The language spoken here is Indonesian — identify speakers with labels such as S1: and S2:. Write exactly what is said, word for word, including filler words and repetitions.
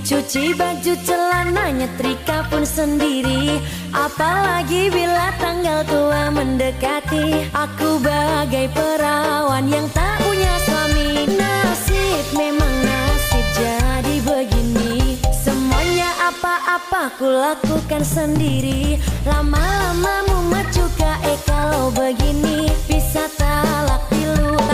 S1: Cuci baju celana nyetrika pun sendiri. Apalagi bila tanggal tua mendekati. Aku bagai perawan yang tak punya suami. Nasib memang nasib jadi begini. Semuanya apa-apa ku lakukan sendiri. Lama-lama mumet juga eh kalau begini. Bisa talak pilu